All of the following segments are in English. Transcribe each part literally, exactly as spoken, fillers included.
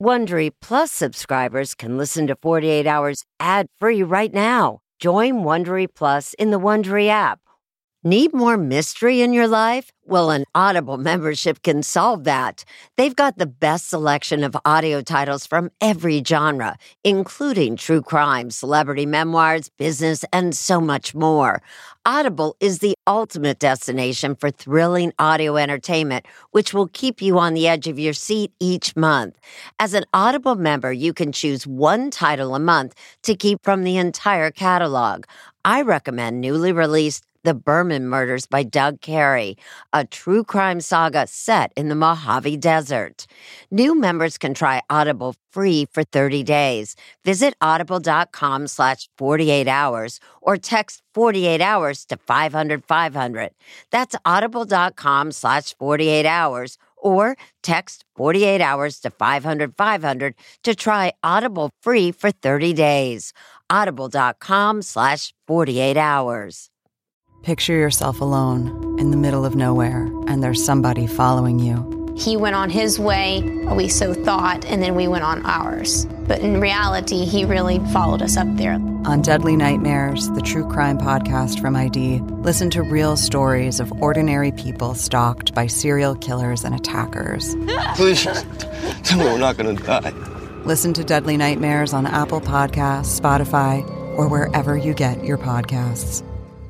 Wondery Plus subscribers can listen to forty-eight hours ad-free right now. Join Wondery Plus in the Wondery app. Need more mystery in your life? Well, an Audible membership can solve that. They've got the best selection of audio titles from every genre, including true crime, celebrity memoirs, business, and so much more. Audible is the ultimate destination for thrilling audio entertainment, which will keep you on the edge of your seat each month. As an Audible member, you can choose one title a month to keep from the entire catalog. I recommend newly released The Berman Murders by Doug Carey, a true crime saga set in the Mojave Desert. New members can try Audible free for thirty days. Visit audible.com slash 48 hours or text forty-eight hours to five hundred five hundred. That's audible.com slash 48 hours or text forty-eight hours to five hundred five hundred to try Audible free for thirty days. Audible.com slash 48 hours. Picture yourself alone in the middle of nowhere, and there's somebody following you. He went on his way, we so thought, and then we went on ours. But in reality, he really followed us up there. On Deadly Nightmares, the true crime podcast from I D, listen to real stories of ordinary people stalked by serial killers and attackers. Please, tell me we're not going to die. Listen to Deadly Nightmares on Apple Podcasts, Spotify, or wherever you get your podcasts.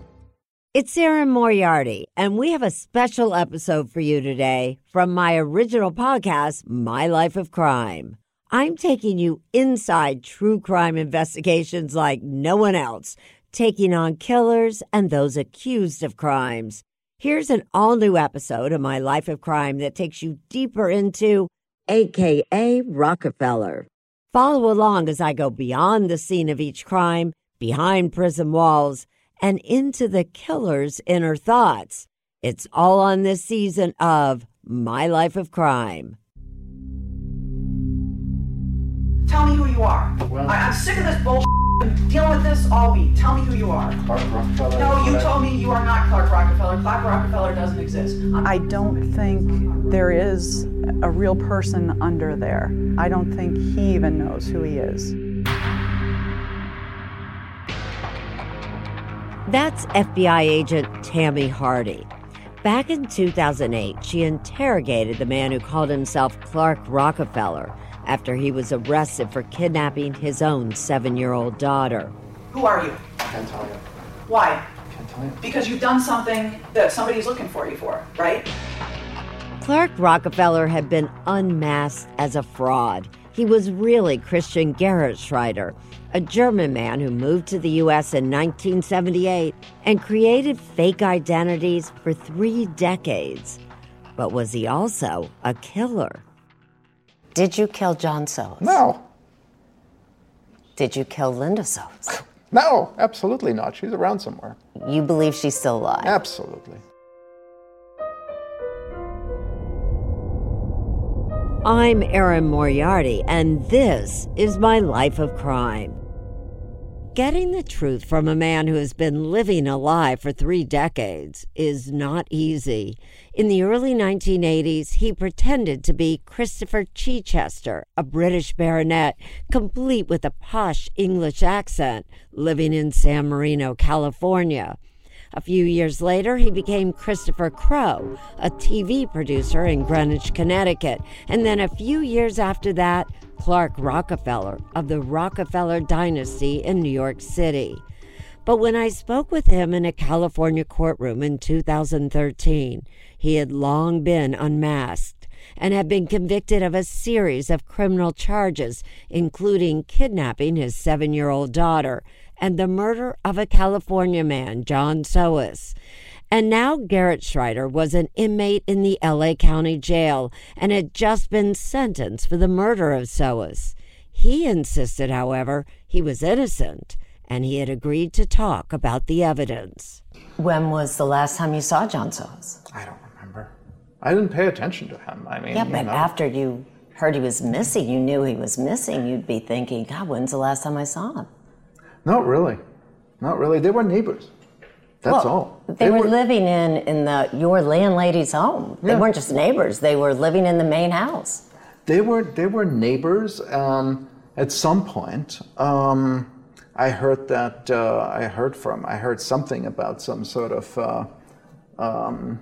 It's Erin Moriarty, and we have a special episode for you today from my original podcast, My Life of Crime. I'm taking you inside true crime investigations like no one else, taking on killers and those accused of crimes. Here's an all-new episode of My Life of Crime that takes you deeper into A K A Rockefeller. Follow along as I go beyond the scene of each crime, behind prison walls, and into the killer's inner thoughts. It's all on this season of My Life of Crime. Tell me who you are. Well, I, I'm sick of this bullshit. I've been dealing with this all week. Tell me who you are. Clark Rockefeller. No, you told me you are not Clark Rockefeller. Clark Rockefeller doesn't exist. I'm- I don't think there is a real person under there. I don't think he even knows who he is. That's F B I agent Tammy Hardy. Back in two thousand eight, she interrogated the man who called himself Clark Rockefeller after he was arrested for kidnapping his own seven-year-old daughter. Who are you? Can't tell you. Why? Can't tell you. Because you've done something that somebody's looking for you for, right? Clark Rockefeller had been unmasked as a fraud. He was really Christian Gerhardschreider, a German man who moved to the U S in nineteen seventy-eight and created fake identities for three decades. But was he also a killer? Did you kill John Soos? No. Did you kill Linda Soos? No, absolutely not. She's around somewhere. You believe she's still alive? Absolutely. I'm Erin Moriarty, and this is My Life of Crime. Getting the truth from a man who has been living a lie for three decades is not easy. In the early nineteen eighties, he pretended to be Christopher Chichester, a British baronet, complete with a posh English accent, living in San Marino, California. A few years later, he became Christopher Crowe, a T V producer in Greenwich, Connecticut. And then a few years after that, Clark Rockefeller of the Rockefeller dynasty in New York City. But when I spoke with him in a California courtroom in two thousand thirteen, he had long been unmasked and had been convicted of a series of criminal charges, including kidnapping his seven-year-old daughter and the murder of a California man, John Soos. And now Gerhardschreider was an inmate in the L A County Jail and had just been sentenced for the murder of Soos. He insisted, however, he was innocent, and he had agreed to talk about the evidence. When was the last time you saw John Soos? I don't remember. I didn't pay attention to him. I mean, Yeah, but you know. after you heard he was missing, you knew he was missing, you'd be thinking, God, when's the last time I saw him? Not really. Not really. They were neighbors. That's well, all. They, they were, were living in, in the your landlady's home. They Yeah. weren't just neighbors. They were living in the main house. They were they were neighbors. Um, at some point, um, I heard that uh, I heard from I heard something about some sort of. Uh, um,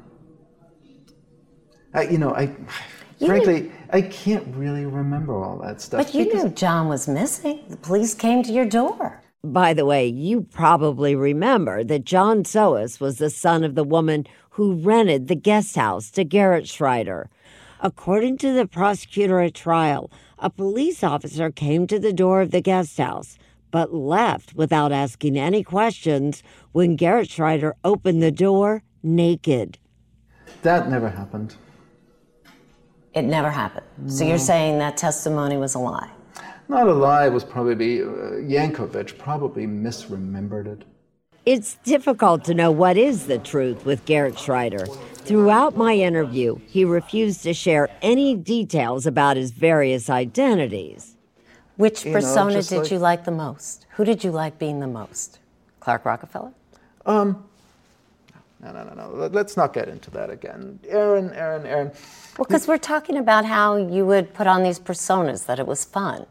I, you know, I you frankly knew, I can't really remember all that stuff. But you knew John was missing. The police came to your door. By the way, you probably remember that John Soos was the son of the woman who rented the guest house to Gerrit Schreider. According to the prosecutor at trial, a police officer came to the door of the guest house, but left without asking any questions when Gerrit Schreider opened the door naked. That never happened. It never happened. No. So you're saying that testimony was a lie? Not a lie. It was probably, uh, Yankovic probably misremembered it. It's difficult to know what is the truth with Gerrit Schreider. Throughout my interview, he refused to share any details about his various identities. Which you persona know, did like, you like the most? Who did you like being the most? Clark Rockefeller? Um, no, no, no, no. Let's not get into that again. Aaron, Aaron, Aaron. Well, because we're talking about how you would put on these personas, that it was fun.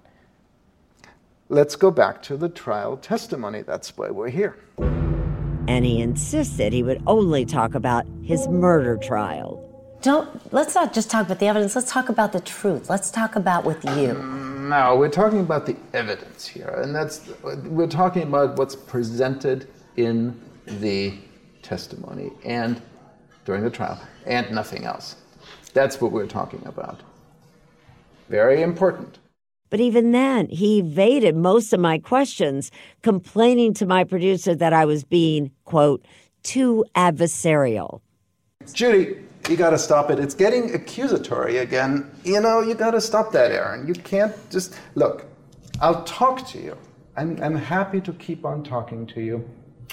Let's go back to the trial testimony. That's why we're here. And he insisted he would only talk about his murder trial. Don't, let's not just talk about the evidence. Let's talk about the truth. Let's talk about with you. No, we're talking about the evidence here. And that's, we're talking about what's presented in the testimony and during the trial and nothing else. That's what we're talking about. Very important. But even then, he evaded most of my questions, complaining to my producer that I was being, quote, too adversarial. Judy, you got to stop it. It's getting accusatory again. You know, you got to stop that, Aaron. You can't just... Look, I'll talk to you. I'm, I'm happy to keep on talking to you.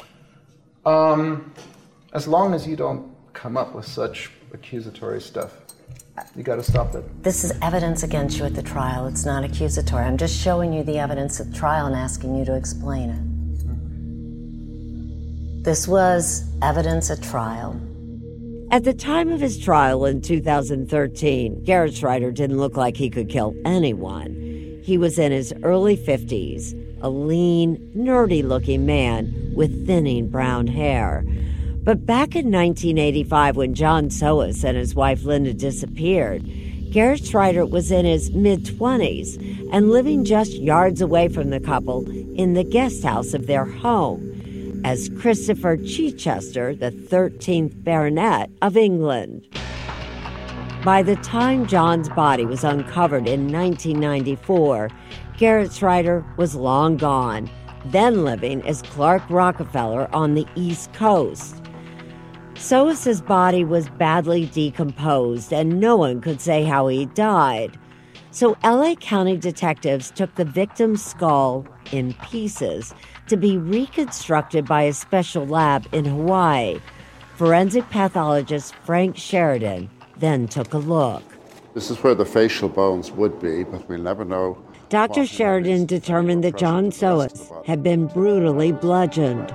Um, as long as you don't come up with such accusatory stuff. You got to stop it. This is evidence against you at the trial. It's not accusatory. I'm just showing you the evidence at the trial and asking you to explain it. This was evidence at trial. At the time of his trial in two thousand thirteen, Gerrit Schreider didn't look like he could kill anyone. He was in his early fifties, a lean, nerdy-looking man with thinning brown hair. But back in nineteen eighty-five, when John Soos and his wife Linda disappeared, Gerrit Schreider was in his mid-twenties and living just yards away from the couple in the guest house of their home as Christopher Chichester, the thirteenth Baronet of England. By the time John's body was uncovered in nineteen ninety-four, Gerrit Schreider was long gone, then living as Clark Rockefeller on the East Coast. Soos's body was badly decomposed, and no one could say how he died. So L A County detectives took the victim's skull in pieces to be reconstructed by a special lab in Hawaii. Forensic pathologist Frank Sheridan then took a look. This is where the facial bones would be, but we'll never know. Doctor Sheridan determined that John Soos had been brutally bludgeoned.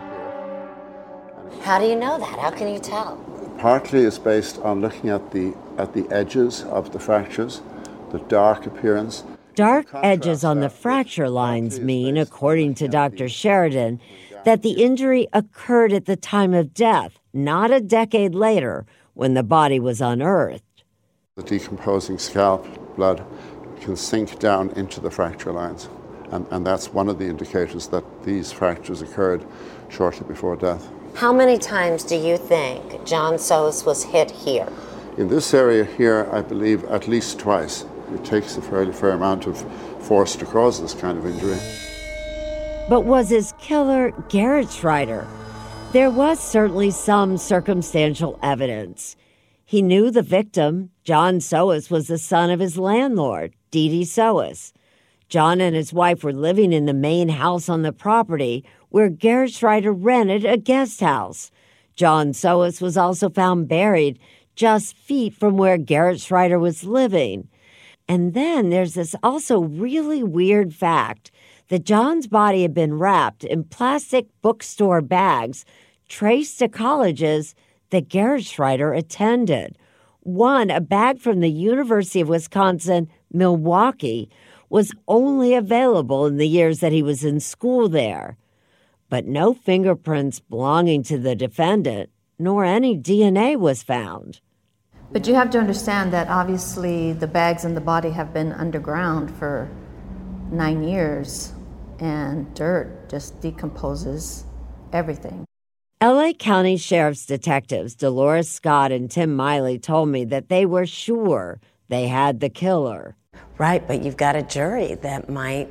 How do you know that? How can you tell? Partly is based on looking at the at the edges of the fractures, the dark appearance. Dark edges on the fracture lines mean, according to Doctor Sheridan, that the injury occurred at the time of death, not a decade later when the body was unearthed. The decomposing scalp blood can sink down into the fracture lines, and, and that's one of the indicators that these fractures occurred shortly before death. How many times do you think John Soos was hit here? In this area here, I believe at least twice. It takes a fairly fair amount of force to cause this kind of injury. But was his killer Gerrit Schreider? There was certainly some circumstantial evidence. He knew the victim. John Soos was the son of his landlord, Dee Dee Soos. John and his wife were living in the main house on the property where Gerrit Schreider rented a guest house. John Soos was also found buried just feet from where Gerrit Schreider was living. And then there's this also really weird fact that John's body had been wrapped in plastic bookstore bags traced to colleges that Gerrit Schreider attended. One, a bag from the University of Wisconsin Milwaukee, was only available in the years that he was in school there. But no fingerprints belonging to the defendant, nor any D N A was found. But you have to understand that obviously the bags and the body have been underground for nine years, and dirt just decomposes everything. L A County Sheriff's detectives Dolores Scott and Tim Miley told me that they were sure they had the killer. Right, but you've got a jury that might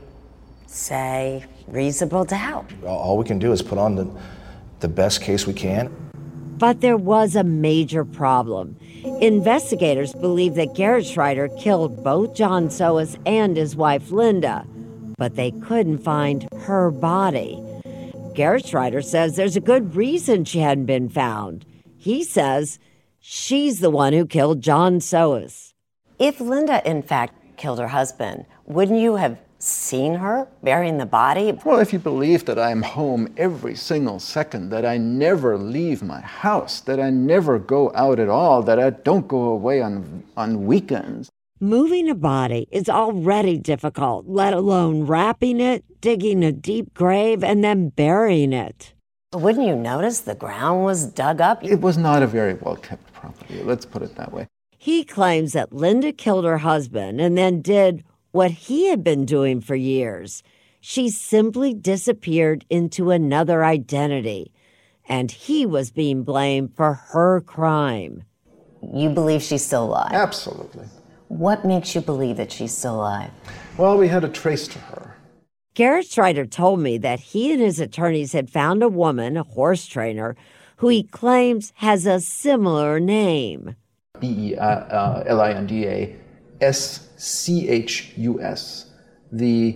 say reasonable doubt. All we can do is put on the, the best case we can. But there was a major problem. Investigators believe that Garrett Schreider killed both John Soos and his wife Linda, but they couldn't find her body. Garrett Schreider says there's a good reason she hadn't been found. He says she's the one who killed John Soos. If Linda, in fact, killed her husband, wouldn't you have seen her burying the body? Well, if you believe that I'm home every single second, that I never leave my house, that I never go out at all, that I don't go away on, on weekends. Moving a body is already difficult, let alone wrapping it, digging a deep grave, and then burying it. Wouldn't you notice the ground was dug up? It was not a very well-kept property, let's put it that way. He claims that Linda killed her husband and then did what he had been doing for years. She simply disappeared into another identity, and he was being blamed for her crime. You believe she's still alive? Absolutely. What makes you believe that she's still alive? Well, we had a trace to her. Garrett Schreider told me that he and his attorneys had found a woman, a horse trainer, who he claims has a similar name. B E L I N D A S C H U S. The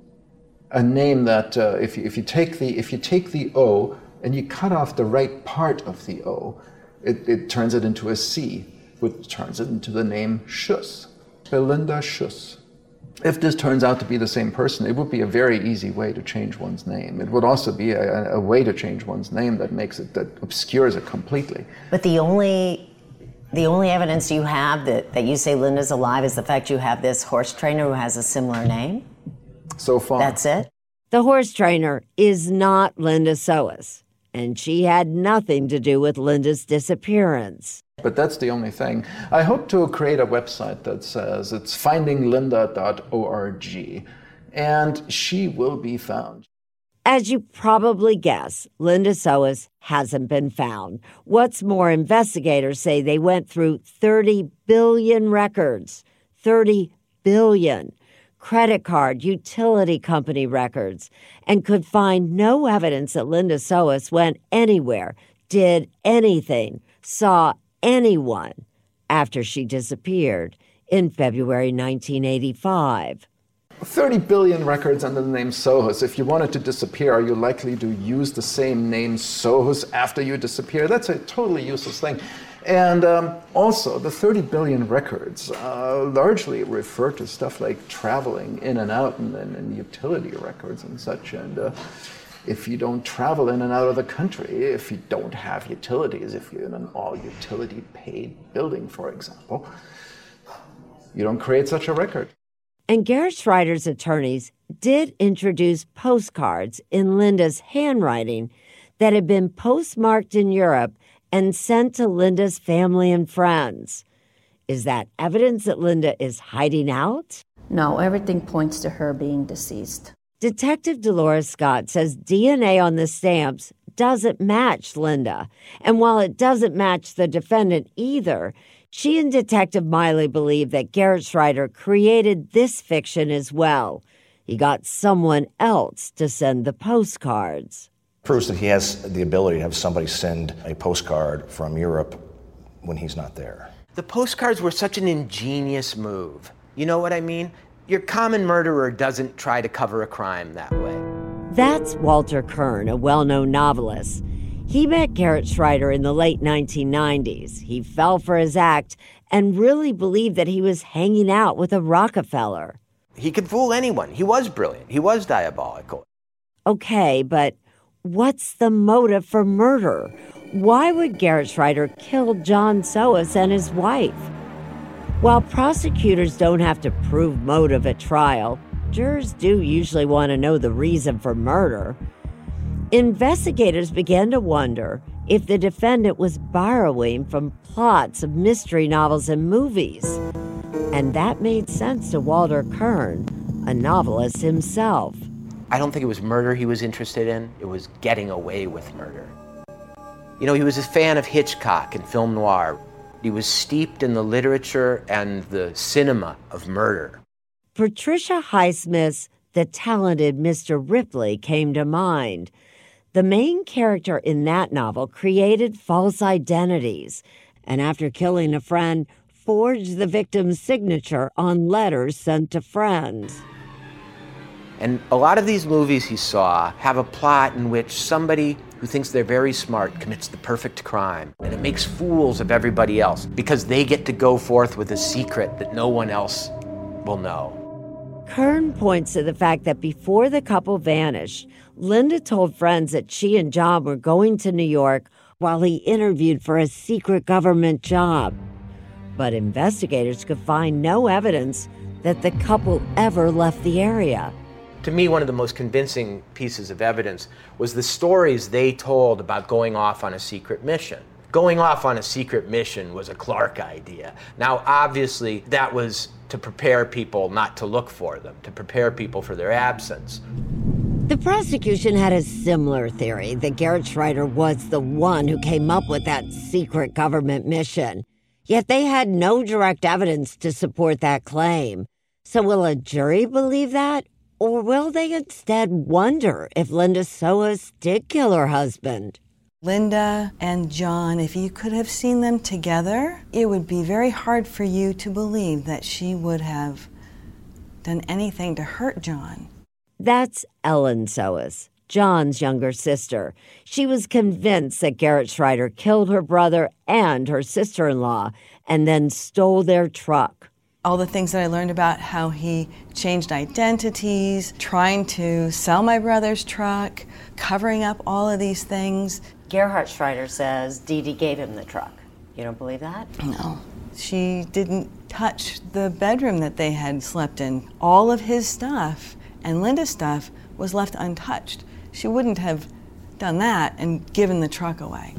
a name that uh, if you if you take the if you take the O and you cut off the right part of the O, it, it turns it into a C, which turns it into the name Schuss, Belinda Schuss. If this turns out to be the same person, it would be a very easy way to change one's name. It would also be a, a way to change one's name that makes it that obscures it completely. But the only The only evidence you have that, that you say Linda's alive is the fact you have this horse trainer who has a similar name? So far. That's it? The horse trainer is not Linda Soos, and she had nothing to do with Linda's disappearance. But that's the only thing. I hope to create a website that says it's finding linda dot org, and she will be found. As you probably guess, Linda Soos hasn't been found. What's more, investigators say they went through thirty billion records. thirty billion. Credit card, utility company records, and could find no evidence that Linda Soos went anywhere, did anything, saw anyone after she disappeared in February nineteen eighty-five. thirty billion records under the name Soos. If you wanted to disappear, are you likely to use the same name Soos after you disappear? That's a totally useless thing. And um, also, the thirty billion records uh, largely refer to stuff like traveling in and out and, and, and utility records and such. And uh, if you don't travel in and out of the country, if you don't have utilities, if you're in an all-utility paid building, for example, you don't create such a record. And Garrett Schreider's attorneys did introduce postcards in Linda's handwriting that had been postmarked in Europe and sent to Linda's family and friends. Is that evidence that Linda is hiding out? No, everything points to her being deceased. Detective Dolores Scott says D N A on the stamps doesn't match Linda. And while it doesn't match the defendant either, she and Detective Miley believe that Garrett Schreider created this fiction as well. He got someone else to send the postcards. Proves that he has the ability to have somebody send a postcard from Europe when he's not there. The postcards were such an ingenious move. You know what I mean? Your common murderer doesn't try to cover a crime that way. That's Walter Kern, a well-known novelist. He met Garrett Schreider in the late nineteen nineties. He fell for his act and really believed that he was hanging out with a Rockefeller. He could fool anyone. He was brilliant. He was diabolical. Okay, but what's the motive for murder? Why would Garrett Schreider kill John Soos and his wife? While prosecutors don't have to prove motive at trial, jurors do usually want to know the reason for murder. Investigators began to wonder if the defendant was borrowing from plots of mystery novels and movies. And that made sense to Walter Kirn, a novelist himself. I don't think it was murder he was interested in. It was getting away with murder. You know, he was a fan of Hitchcock and film noir. He was steeped in the literature and the cinema of murder. Patricia Highsmith's The Talented Mister Ripley came to mind. The main character in that novel created false identities, and after killing a friend, forged the victim's signature on letters sent to friends. And a lot of these movies he saw have a plot in which somebody who thinks they're very smart commits the perfect crime, and it makes fools of everybody else because they get to go forth with a secret that no one else will know. Kirn points to the fact that before the couple vanished, Linda told friends that she and John were going to New York while he interviewed for a secret government job. But investigators could find no evidence that the couple ever left the area. To me, one of the most convincing pieces of evidence was the stories they told about going off on a secret mission. Going off on a secret mission was a Clark idea. Now, obviously, that was to prepare people not to look for them, to prepare people for their absence. The prosecution had a similar theory that Garrett Schreider was the one who came up with that secret government mission. Yet they had no direct evidence to support that claim. So will a jury believe that? Or will they instead wonder if Linda Soas did kill her husband? Linda and John, if you could have seen them together, it would be very hard for you to believe that she would have done anything to hurt John. That's Ellen Soas, John's younger sister. She was convinced that Garrett Schreider killed her brother and her sister-in-law and then stole their truck. All the things that I learned about how he changed identities, trying to sell my brother's truck, covering up all of these things. Gerhard Schreider says Dee Dee gave him the truck. You don't believe that? No. She didn't touch the bedroom that they had slept in. All of his stuff and Linda's stuff was left untouched. She wouldn't have done that and given the truck away.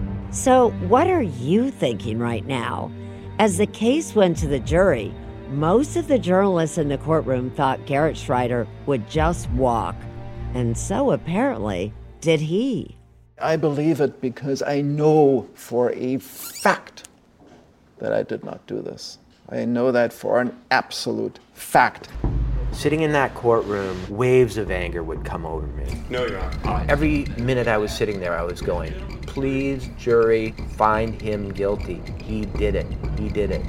So what are you thinking right now? As the case went to the jury, most of the journalists in the courtroom thought Garrett Schreider would just walk. And so apparently did he. I believe it because I know for a fact that I did not do this. I know that for an absolute fact. Sitting in that courtroom, waves of anger would come over me. No, Your Honor. Every minute I was sitting there, I was going, please, jury, find him guilty. He did it. He did it.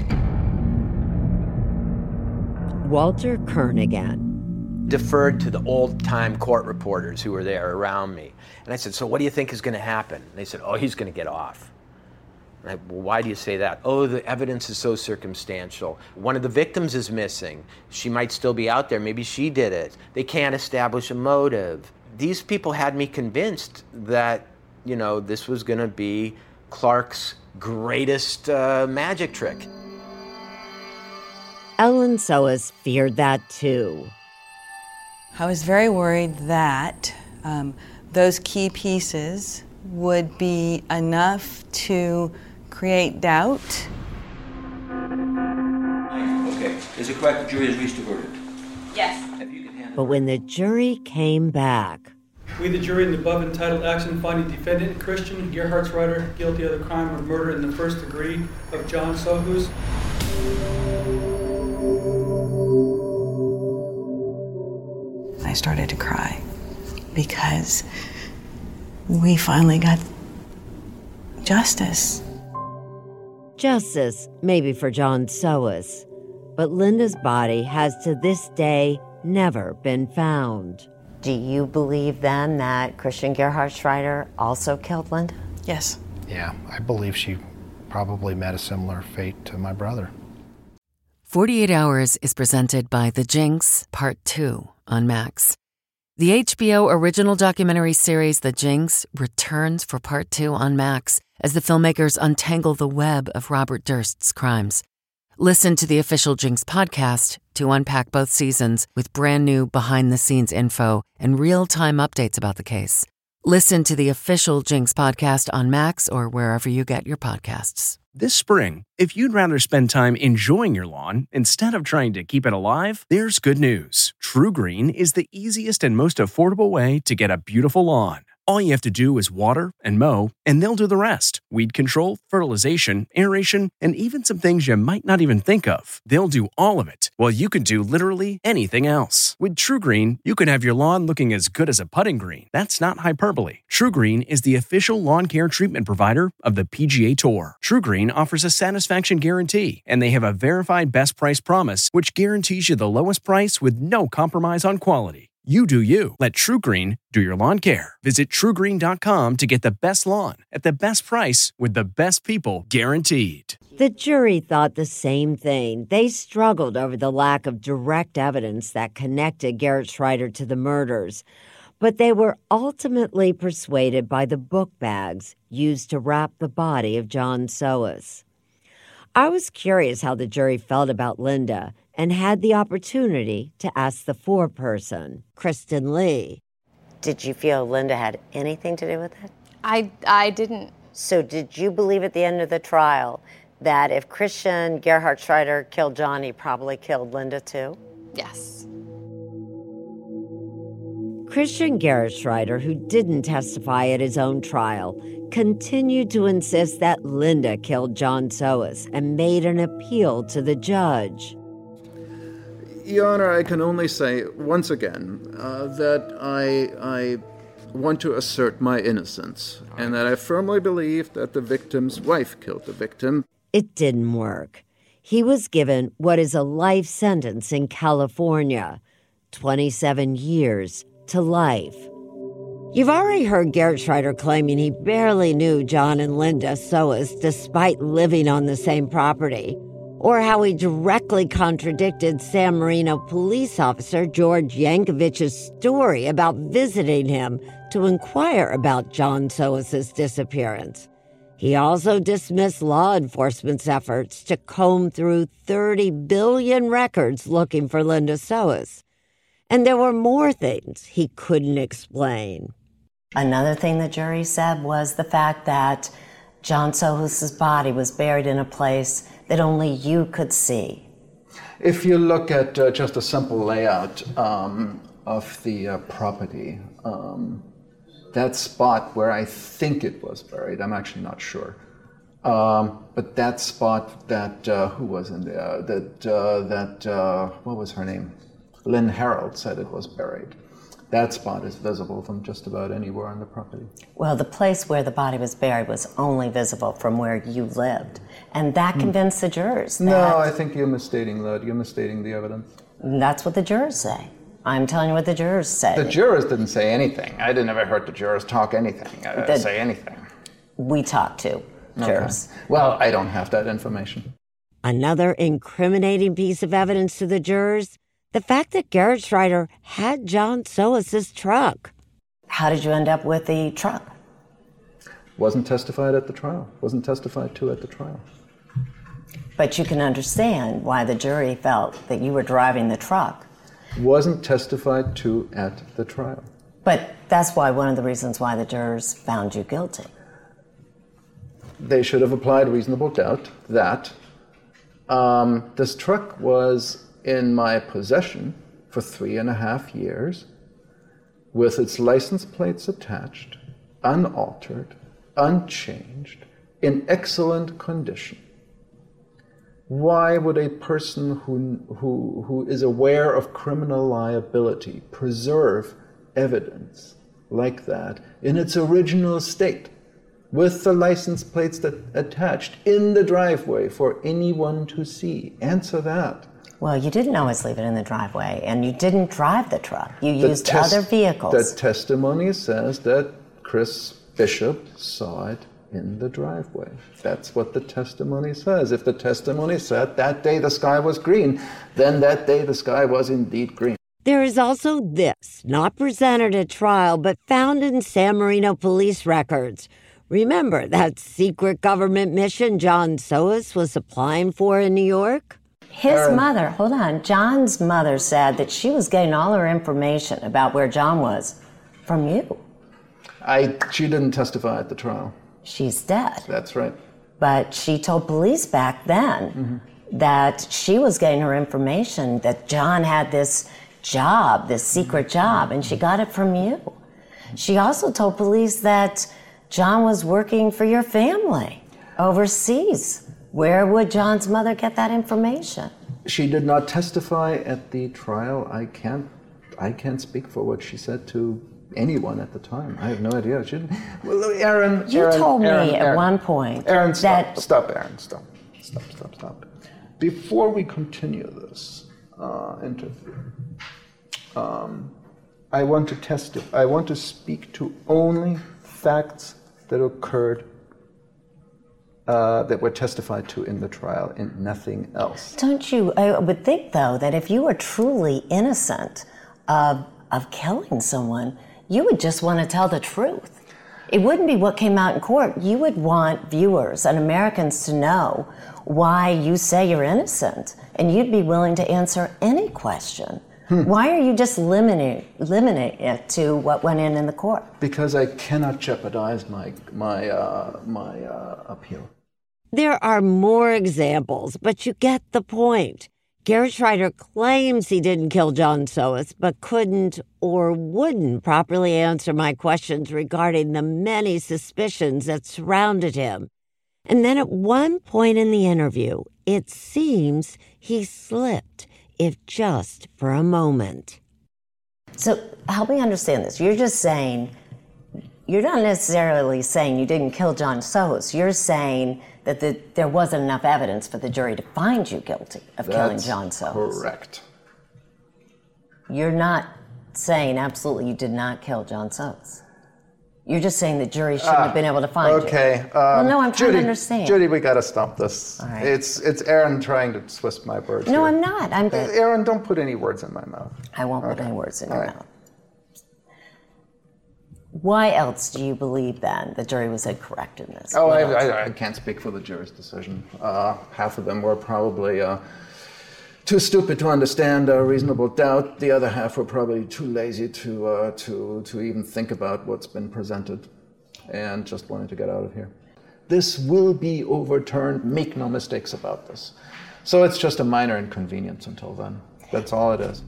Walter Kirn again. Deferred to the old-time court reporters who were there around me. And I said, so what do you think is going to happen? And they said, oh, he's going to get off. And I, well, why do you say that? Oh, the evidence is so circumstantial. One of the victims is missing. She might still be out there. Maybe she did it. They can't establish a motive. These people had me convinced that, you know, this was going to be Clark's greatest uh, magic trick. Ellen Soas feared that too. I was very worried that um, those key pieces would be enough to create doubt. Okay. Is it correct the jury has reached a verdict? Yes. But when the jury came back, We, the jury, in the above entitled action finding defendant Christian Gerhard Schreider guilty of the crime of murder in the first degree of John Sohus. I started to cry because we finally got justice. Justice, maybe for John Soas, but Linda's body has to this day never been found. Do you believe then that Christian Gerhard Schreider also killed Linda? Yes. Yeah, I believe she probably met a similar fate to my brother. forty-eight hours is presented by The Jinx, Part two on Max. The H B O original documentary series The Jinx returns for Part two on Max as the filmmakers untangle the web of Robert Durst's crimes. Listen to the official Jinx podcast to unpack both seasons with brand new behind-the-scenes info and real-time updates about the case. Listen to the official Jinx podcast on Max or wherever you get your podcasts. This spring, if you'd rather spend time enjoying your lawn instead of trying to keep it alive, there's good news. True Green is the easiest and most affordable way to get a beautiful lawn. All you have to do is water and mow, and they'll do the rest. Weed control, fertilization, aeration, and even some things you might not even think of. They'll do all of it, while you can do literally anything else. With True Green, you can have your lawn looking as good as a putting green. That's not hyperbole. True Green is the official lawn care treatment provider of the P G A Tour. True Green offers a satisfaction guarantee, and they have a verified best price promise, which guarantees you the lowest price with no compromise on quality. You do you. Let True Green do your lawn care. Visit true green dot com to get the best lawn at the best price with the best people guaranteed. The jury thought the same thing. They struggled over the lack of direct evidence that connected Garrett Schreider to the murders, but they were ultimately persuaded by the book bags used to wrap the body of John Soos. I was curious how the jury felt about Linda and had the opportunity to ask the foreperson, Kristen Lee. Did you feel Linda had anything to do with it? I, I didn't. So did you believe at the end of the trial that if Christian Gerhard Schreider killed John, he probably killed Linda too? Yes. Christian Gerhard Schreider, who didn't testify at his own trial, continued to insist that Linda killed John Soos and made an appeal to the judge. Your Honor, I can only say once again uh, that I, I want to assert my innocence and that I firmly believe that the victim's wife killed the victim. It didn't work. He was given what is a life sentence in California, twenty-seven years to life. You've already heard Garrett Schreider claiming he barely knew John and Linda Soos despite living on the same property, or how he directly contradicted San Marino police officer George Yankovic's story about visiting him to inquire about John Soos' disappearance. He also dismissed law enforcement's efforts to comb through thirty billion records looking for Linda Soos. And there were more things he couldn't explain. Another thing the jury said was the fact that John Soos' body was buried in a place that only you could see. If you look at uh, just a simple layout um, of the uh, property, um, that spot where I think it was buried, I'm actually not sure, um, but that spot that, uh, who was in there, that, uh, that uh, what was her name? Lynn Harold said it was buried. That spot is visible from just about anywhere on the property. Well, the place where the body was buried was only visible from where you lived. And that convinced the jurors that... No, I think you're misstating that. You're misstating the evidence. That's what the jurors say. I'm telling you what the jurors say. The jurors didn't say anything. I didn't ever heard the jurors talk anything, uh, the, say anything. We talked to jurors. Okay. Well, I don't have that information. Another incriminating piece of evidence to the jurors, the fact that Garrett Schreider had John Soos' truck. How did you end up with the truck? Wasn't testified at the trial. Wasn't testified to at the trial. But you can understand why the jury felt that you were driving the truck. Wasn't testified to at the trial. But that's why one of the reasons why the jurors found you guilty. They should have applied reasonable doubt that um, this truck was in my possession for three and a half years with its license plates attached, unaltered, unchanged, in excellent condition. Why would a person who, who, who is aware of criminal liability preserve evidence like that in its original state with the license plates that attached in the driveway for anyone to see? Answer that. Well, you didn't always leave it in the driveway, and you didn't drive the truck. You The used tes- other vehicles. The testimony says that Chris Bishop saw it in the driveway. That's what the testimony says. If the testimony said that day the sky was green, then that day the sky was indeed green. There is also this, not presented at trial, but found in San Marino police records, Remember that secret government mission John Soos was applying for in New York? His Aaron. mother, hold on, John's mother said that she was getting all her information about where John was from you. I, she didn't testify at the trial. She's dead. That's right. But she told police back then mm-hmm. that she was getting her information that John had this job, this secret job, and she got it from you. She also told police that John was working for your family overseas. Where would John's mother get that information? She did not testify at the trial. I can't, I can't speak for what she said to anyone at the time. I have no idea. She didn't. Well, Aaron, you Aaron, told Aaron, me at Aaron, one point Aaron, stop, that stop, Aaron, stop, stop, stop, stop. Before we continue this uh, interview, um, I want to testify. I want to speak to only facts that occurred. Uh, that were testified to in the trial and nothing else. Don't you, I would think though, that if you were truly innocent of, of killing someone, you would just want to tell the truth. It wouldn't be what came out in court. You would want viewers and Americans to know why you say you're innocent, and you'd be willing to answer any question. Hmm. Why are you just limiting, limiting it to what went in in the court? Because I cannot jeopardize my, my, uh, my uh, appeal. There are more examples, but you get the point. Gerhard Schreider claims he didn't kill John Soos, but couldn't or wouldn't properly answer my questions regarding the many suspicions that surrounded him. And then at one point in the interview, it seems he slipped, if just for a moment. So help me understand this. You're just saying, you're not necessarily saying you didn't kill John Soos. You're saying that the, there wasn't enough evidence for the jury to find you guilty of That's killing John Soos. Correct. You're not saying absolutely you did not kill John Soos. You're just saying the jury shouldn't ah, have been able to find okay. you. Okay. Um, well, no, I'm trying Judy, to understand. Judy, we got to stop this. All right. It's it's Aaron trying to twist my words. No, here. I'm not. I'm uh, Aaron, don't put any words in my mouth. I won't okay. put any words in All your right. mouth. Why else do you believe then the jury was incorrect in this? Oh, I, What else? I, I can't speak for the jury's decision. Uh, half of them were probably uh, too stupid to understand uh, reasonable doubt. The other half were probably too lazy to uh, to to even think about what's been presented, and just wanted to get out of here. This will be overturned. Make no mistakes about this. So it's just a minor inconvenience until then. That's all it is.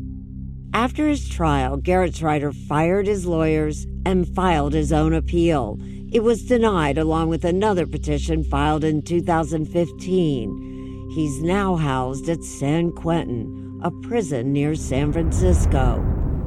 After his trial, Gerhard Schreider fired his lawyers and filed his own appeal. It was denied along with another petition filed in two thousand fifteen. He's now housed at San Quentin, a prison near San Francisco.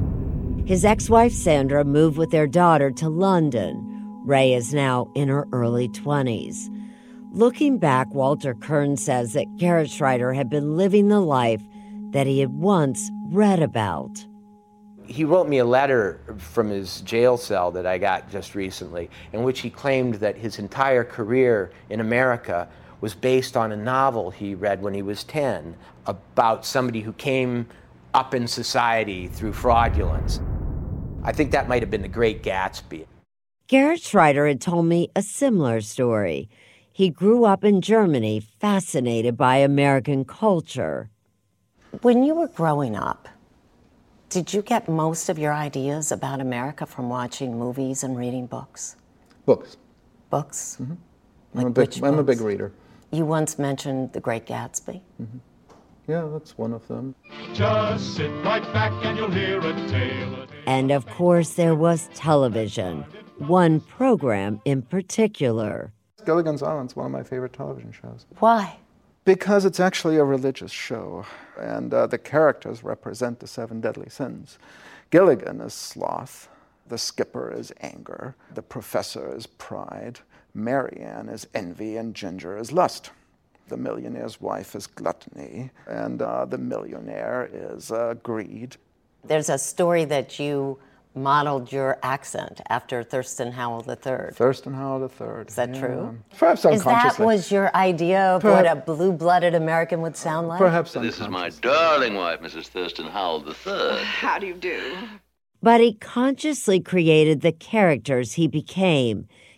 His ex-wife Sandra moved with their daughter to London. Ray is now in her early twenties. Looking back, Walter Kern says that Gerhard Schreider had been living the life that he had once read about. He wrote me a letter from his jail cell that I got just recently, in which he claimed that his entire career in America was based on a novel he read when he was ten about somebody who came up in society through fraudulence. I think that might have been The Great Gatsby. Gerhard Schreider had told me a similar story. He grew up in Germany, fascinated by American culture. When you were growing up, did you get most of your ideas about America from watching movies and reading books? Books. Books? Mm-hmm. Like I'm, a big, which I'm a books? big reader. You once mentioned The Great Gatsby. Mm-hmm. Yeah, that's one of them. Just sit right back and you'll hear a tale. And of course, there was television, one program in particular. Gilligan's Island's one of my favorite television shows. Why? Because it's actually a religious show, and uh, the characters represent the seven deadly sins. Gilligan is sloth, the skipper is anger, the professor is pride, Marianne is envy, and Ginger is lust. The millionaire's wife is gluttony, and uh, the millionaire is uh, greed. There's a story that you modeled your accent after Thurston Howell the Third. Thurston Howell the Third. Is that yeah. true? Perhaps unconsciously. Is that was your idea of Perhaps. what a blue-blooded American would sound like? Perhaps This is my darling wife, Missus Thurston Howell the Third. How do you do? But he consciously created the characters he became,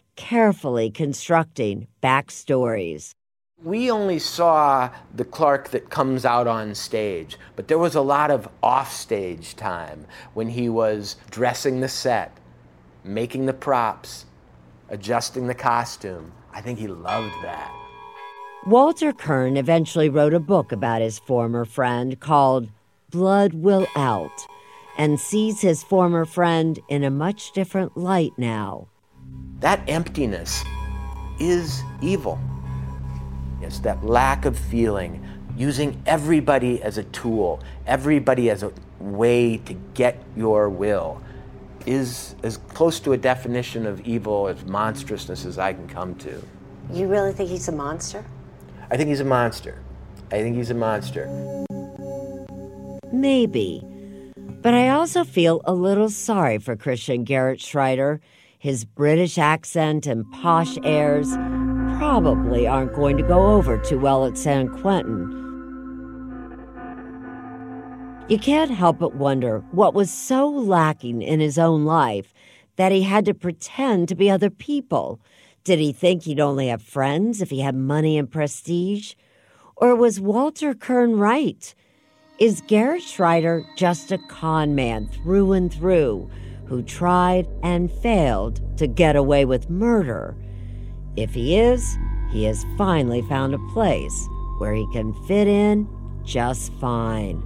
carefully constructing backstories. We only saw the Clark that comes out on stage, but there was a lot of off-stage time when he was dressing the set, making the props, adjusting the costume. I think he loved that. Walter Kern eventually wrote a book about his former friend called Blood Will Out, and sees his former friend in a much different light now. That emptiness is evil. It's that lack of feeling, using everybody as a tool, everybody as a way to get your will, is as close to a definition of evil, as monstrousness as I can come to. You really think he's a monster? I think he's a monster. I think he's a monster. Maybe. But I also feel a little sorry for Christian Garrett Schreider. His British accent and posh airs probably aren't going to go over too well at San Quentin. You can't help but wonder what was so lacking in his own life that he had to pretend to be other people. Did he think he'd only have friends if he had money and prestige? Or was Walter Kern right? Is Garrett Schreider just a con man through and through who tried and failed to get away with murder? If he is, he has finally found a place where he can fit in just fine.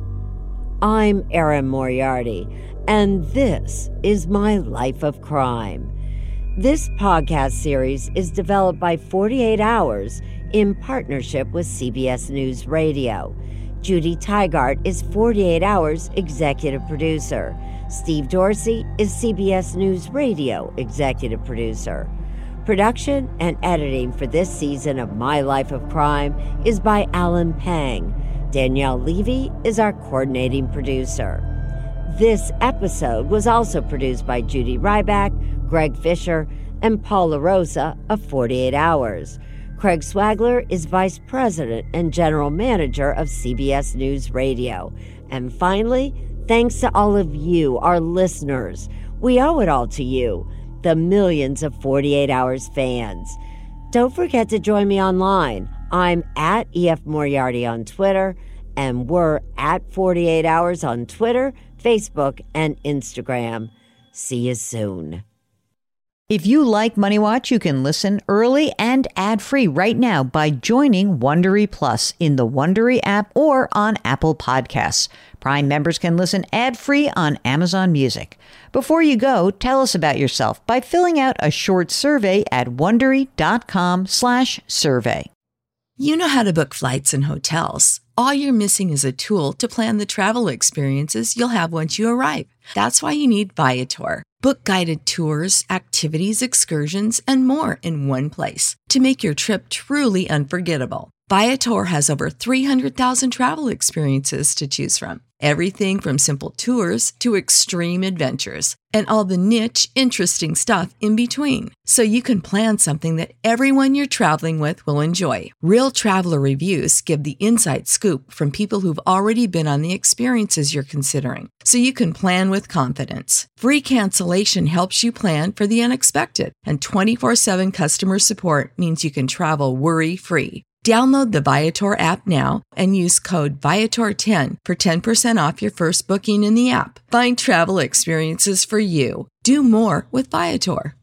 I'm Erin Moriarty, and this is My Life of Crime. This podcast series is developed by forty-eight hours in partnership with C B S News Radio. Judy Tygart is forty-eight hours executive producer. Steve Dorsey is C B S News Radio executive producer. Production and editing for this season of My Life of Crime is by Alan Pang. Danielle Levy is our coordinating producer. This episode was also produced by Judy Ryback, Greg Fisher, and Paula Rosa of forty-eight hours. Craig Swagler is Vice President and General Manager of C B S News Radio. And finally, thanks to all of you, our listeners. We owe it all to you, the millions of forty-eight hours fans. Don't forget to join me online. I'm at E F Moriarty on Twitter, and we're at forty-eight hours on Twitter, Facebook, and Instagram. See you soon. If you like Money Watch, you can listen early and ad-free right now by joining Wondery Plus in the Wondery app or on Apple Podcasts. Prime members can listen ad-free on Amazon Music. Before you go, tell us about yourself by filling out a short survey at Wondery.com slash survey. You know how to book flights and hotels. All you're missing is a tool to plan the travel experiences you'll have once you arrive. That's why you need Viator. Book guided tours, activities, excursions, and more in one place to make your trip truly unforgettable. Viator has over three hundred thousand travel experiences to choose from. Everything from simple tours to extreme adventures and all the niche, interesting stuff in between. So you can plan something that everyone you're traveling with will enjoy. Real traveler reviews give the inside scoop from people who've already been on the experiences you're considering. So you can plan with confidence. Free cancellation helps you plan for the unexpected. And twenty-four seven customer support means you can travel worry-free. Download the Viator app now and use code Viator ten for ten percent off your first booking in the app. Find travel experiences for you. Do more with Viator.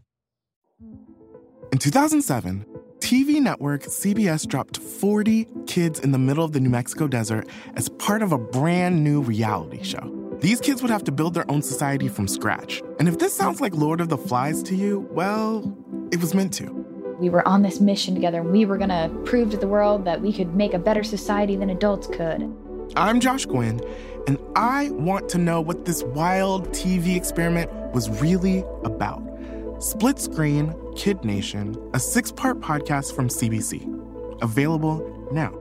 In two thousand seven, T V network C B S dropped forty kids in the middle of the New Mexico desert as part of a brand new reality show. These kids would have to build their own society from scratch. And if this sounds like Lord of the Flies to you, well, it was meant to. We were on this mission together, and we were going to prove to the world that we could make a better society than adults could. I'm Josh Gwynn, and I want to know what this wild T V experiment was really about. Split Screen, Kid Nation, a six-part podcast from C B C. Available now.